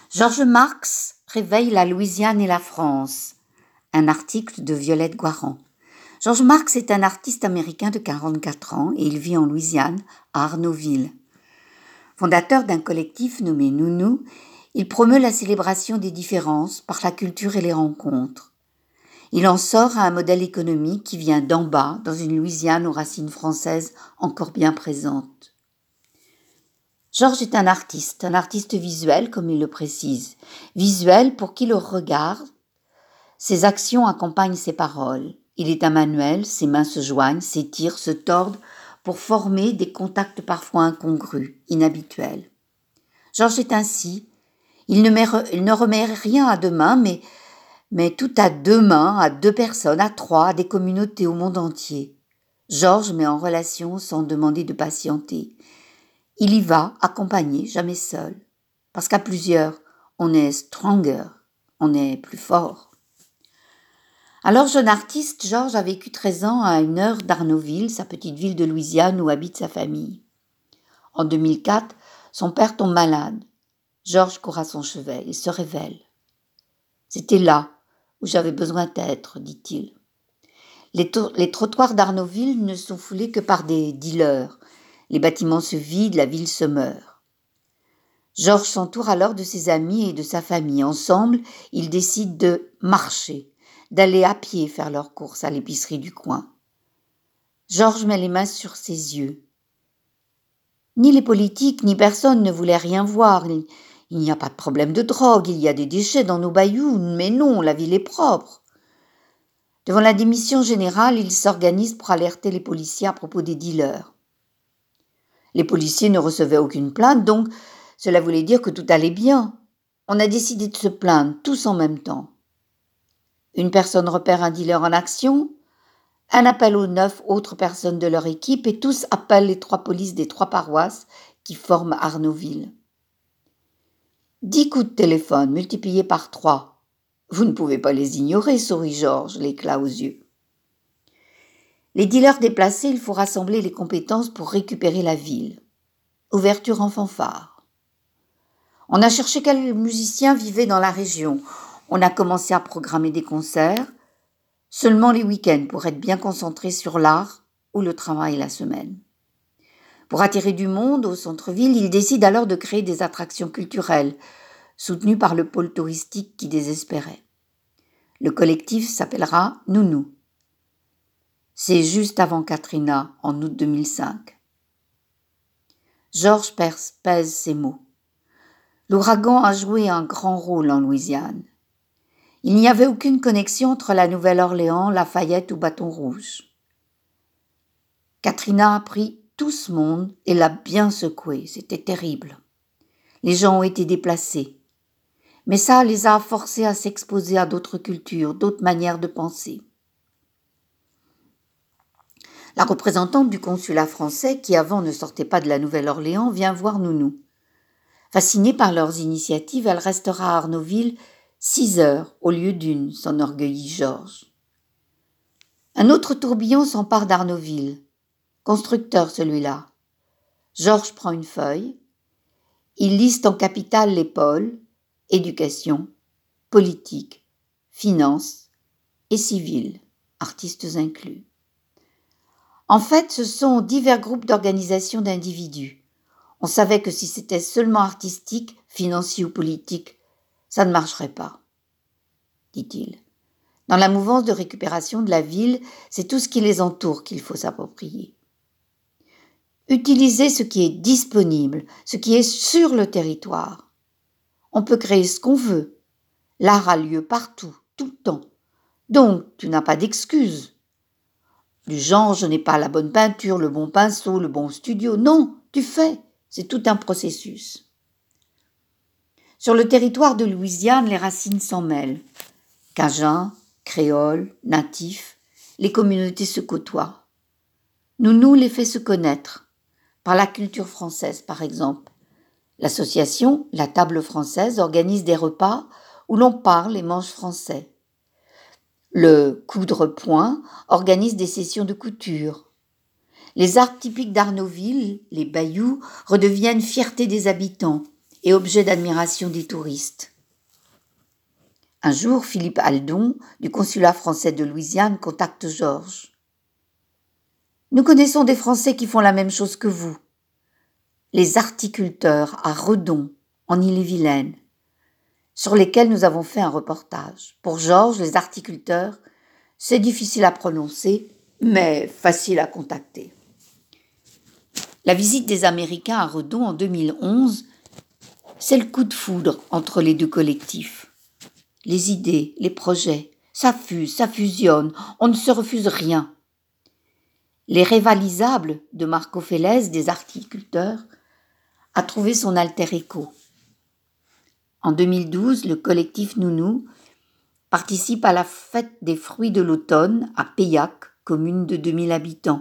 Georges Marx réveille la Louisiane et la France. Un article de Violette Guaran. Georges Marx est un artiste américain de 44 ans et il vit en Louisiane, à Arnaudville. Fondateur d'un collectif nommé Nounou, il promeut la célébration des différences par la culture et les rencontres. Il en sort à un modèle économique qui vient d'en bas, dans une Louisiane aux racines françaises encore bien présentes. Georges est un artiste visuel comme il le précise, visuel pour qui le regarde. Ses actions accompagnent ses paroles. Il est un manuel, ses mains se joignent, s'étirent, se tordent pour former des contacts parfois incongrus, inhabituels. Georges est ainsi. Il ne remet rien à deux mains, mais tout à deux mains, à deux personnes, à trois, à des communautés au monde entier. Georges met en relation sans demander de patienter. Il y va, accompagné, jamais seul. Parce qu'à plusieurs, on est stronger, on est plus fort. Alors, jeune artiste, Georges a vécu 13 ans à 1 heure d'Arnaudville, sa petite ville de Louisiane où habite sa famille. En 2004, son père tombe malade. Georges court à son chevet, il se révèle. C'était là où j'avais besoin d'être, dit-il. Les trottoirs d'Arnaudville ne sont foulés que par des dealers. Les bâtiments se vident, la ville se meurt. Georges s'entoure alors de ses amis et de sa famille. Ensemble, ils décident de marcher, d'aller à pied faire leurs courses à l'épicerie du coin. Georges met les mains sur ses yeux. Ni les politiques, ni personne ne voulaient rien voir. Il n'y a pas de problème de drogue, il y a des déchets dans nos bayous, mais non, la ville est propre. Devant la démission générale, il s'organise pour alerter les policiers à propos des dealers. Les policiers ne recevaient aucune plainte, donc cela voulait dire que tout allait bien. On a décidé de se plaindre, tous en même temps. Une personne repère un dealer en action, un appel aux 9 autres personnes de leur équipe et tous appellent les 3 polices des 3 paroisses qui forment Arnaudville. 10 coups de téléphone multipliés par 3. Vous ne pouvez pas les ignorer, sourit Georges, l'éclat aux yeux. Les dealers déplacés, il faut rassembler les compétences pour récupérer la ville. Ouverture en fanfare. On a cherché quels musiciens vivaient dans la région. On a commencé à programmer des concerts, seulement les week-ends pour être bien concentrés sur l'art ou le travail la semaine. Pour attirer du monde au centre-ville, ils décident alors de créer des attractions culturelles, soutenues par le pôle touristique qui désespérait. Le collectif s'appellera Nounou. C'est juste avant Katrina, en août 2005. Georges pèse ses mots. L'ouragan a joué un grand rôle en Louisiane. Il n'y avait aucune connexion entre la Nouvelle-Orléans, Lafayette ou Bâton Rouge. Katrina a pris tout ce monde et l'a bien secoué. C'était terrible. Les gens ont été déplacés. Mais ça les a forcés à s'exposer à d'autres cultures, d'autres manières de penser. La représentante du consulat français, qui avant ne sortait pas de la Nouvelle-Orléans, vient voir Nounou. Fascinée par leurs initiatives, elle restera à Arnaudville 6 heures au lieu d'1, s'enorgueillit Georges. Un autre tourbillon s'empare d'Arnaudville. Constructeur celui-là. Georges prend une feuille. Il liste en capitale les pôles, éducation, politique, finance et civil, artistes inclus. En fait, ce sont divers groupes d'organisations d'individus. On savait que si c'était seulement artistique, financier ou politique, ça ne marcherait pas, dit-il. Dans la mouvance de récupération de la ville, c'est tout ce qui les entoure qu'il faut s'approprier. Utiliser ce qui est disponible, ce qui est sur le territoire. On peut créer ce qu'on veut. L'art a lieu partout, tout le temps. Donc, tu n'as pas d'excuses. Du genre, je n'ai pas la bonne peinture, le bon pinceau, le bon studio. Non, tu fais. C'est tout un processus. Sur le territoire de Louisiane, les racines s'en mêlent. Cajuns, créoles, natifs, les communautés se côtoient. Nounou les fait se connaître, par la culture française par exemple. L'association, la Table française, organise des repas où l'on parle et mange français. Le Coudre-Point organise des sessions de couture. Les arts typiques d'Arnaudville, les bayous, redeviennent fierté des habitants et objet d'admiration des touristes. Un jour, Philippe Aldon, du consulat français de Louisiane, contacte Georges. « Nous connaissons des Français qui font la même chose que vous. Les articulteurs à Redon, en Ille-et-Vilaine, sur lesquels nous avons fait un reportage. Pour Georges, les articulteurs, c'est difficile à prononcer, mais facile à contacter. » La visite des Américains à Redon en 2011, c'est le coup de foudre entre les deux collectifs. Les idées, les projets, ça fuse, ça fusionne, on ne se refuse rien. Les Révalisables de Marco Félès, des articulteurs, a trouvé son alter ego. En 2012, le collectif Nounou participe à la fête des fruits de l'automne à Peillac, commune de 2000 habitants.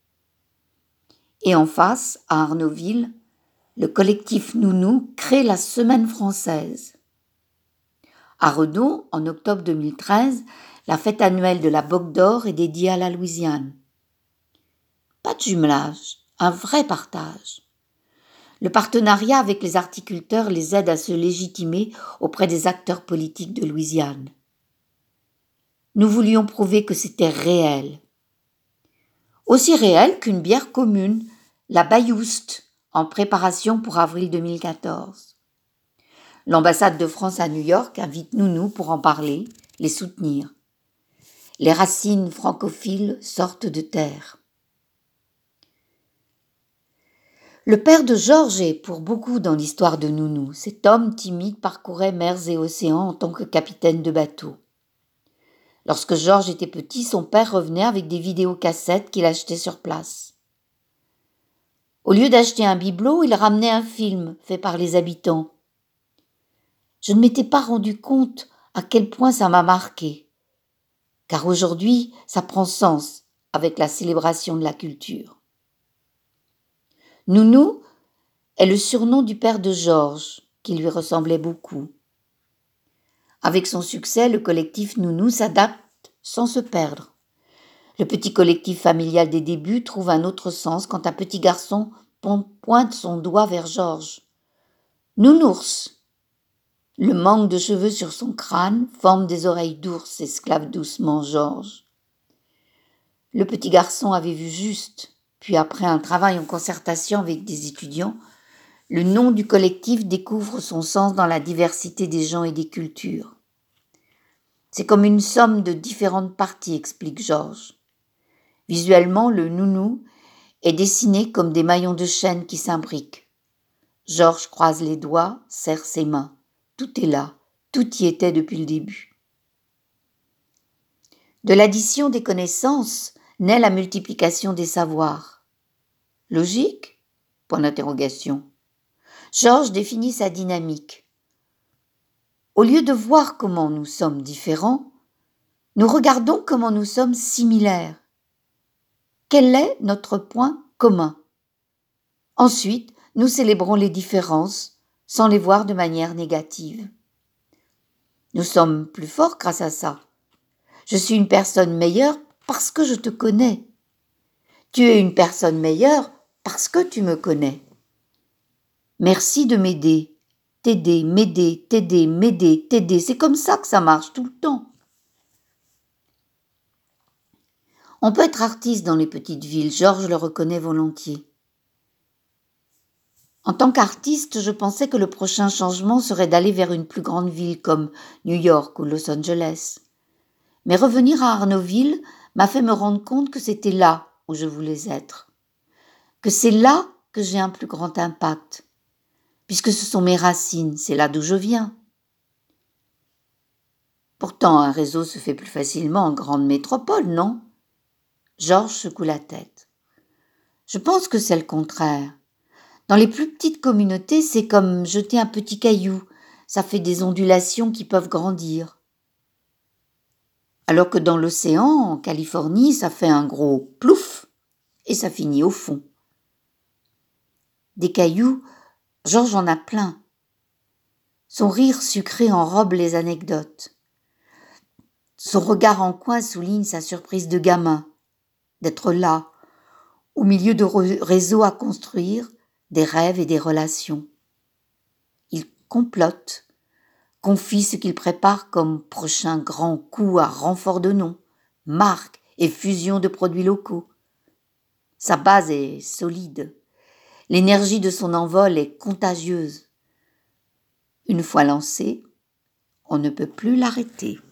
Et en face, à Arnaudville, le collectif Nounou crée la Semaine française. À Redon, en octobre 2013, la fête annuelle de la Boque d'Or est dédiée à la Louisiane. Pas de jumelage, un vrai partage. Le partenariat avec les articulteurs les aide à se légitimer auprès des acteurs politiques de Louisiane. Nous voulions prouver que c'était réel. Aussi réel qu'une bière commune, la Bayoust, en préparation pour avril 2014. L'ambassade de France à New York invite Nounou pour en parler, les soutenir. Les racines francophiles sortent de terre. Le père de Georges est pour beaucoup dans l'histoire de Nounou. Cet homme timide parcourait mers et océans en tant que capitaine de bateau. Lorsque Georges était petit, son père revenait avec des vidéocassettes qu'il achetait sur place. Au lieu d'acheter un bibelot, il ramenait un film fait par les habitants. Je ne m'étais pas rendu compte à quel point ça m'a marqué, car aujourd'hui, ça prend sens avec la célébration de la culture. Nounou est le surnom du père de Georges, qui lui ressemblait beaucoup. Avec son succès, le collectif Nounou s'adapte sans se perdre. Le petit collectif familial des débuts trouve un autre sens quand un petit garçon pointe son doigt vers Georges. « Nounours !» Le manque de cheveux sur son crâne forme des oreilles d'ours, esclave doucement Georges. Le petit garçon avait vu juste, puis après un travail en concertation avec des étudiants, le nom du collectif découvre son sens dans la diversité des gens et des cultures. C'est comme une somme de différentes parties, explique Georges. Visuellement, le nounou est dessiné comme des maillons de chaîne qui s'imbriquent. Georges croise les doigts, serre ses mains. Tout est là, tout y était depuis le début. De l'addition des connaissances naît la multiplication des savoirs. Logique ? Point d'interrogation. Georges définit sa dynamique. Au lieu de voir comment nous sommes différents, nous regardons comment nous sommes similaires. Quel est notre point commun ? Ensuite, nous célébrons les différences sans les voir de manière négative. Nous sommes plus forts grâce à ça. Je suis une personne meilleure parce que je te connais. Tu es une personne meilleure parce que tu me connais. Merci de m'aider. T'aider, m'aider, t'aider, m'aider, t'aider. C'est comme ça que ça marche tout le temps. On peut être artiste dans les petites villes, Georges le reconnaît volontiers. En tant qu'artiste, je pensais que le prochain changement serait d'aller vers une plus grande ville comme New York ou Los Angeles. Mais revenir à Arnaudville m'a fait me rendre compte que c'était là où je voulais être. Que c'est là que j'ai un plus grand impact. Puisque ce sont mes racines, c'est là d'où je viens. Pourtant, un réseau se fait plus facilement en grande métropole, non ? Georges secoue la tête. Je pense que c'est le contraire. Dans les plus petites communautés, c'est comme jeter un petit caillou. Ça fait des ondulations qui peuvent grandir. Alors que dans l'océan, en Californie, ça fait un gros plouf et ça finit au fond. Des cailloux, Georges en a plein. Son rire sucré enrobe les anecdotes. Son regard en coin souligne sa surprise de gamin, d'être là, au milieu de réseaux à construire, des rêves et des relations. Il complote, confie ce qu'il prépare comme prochain grand coup à renfort de noms, marques et fusion de produits locaux. Sa base est solide. L'énergie de son envol est contagieuse. Une fois lancée, on ne peut plus l'arrêter.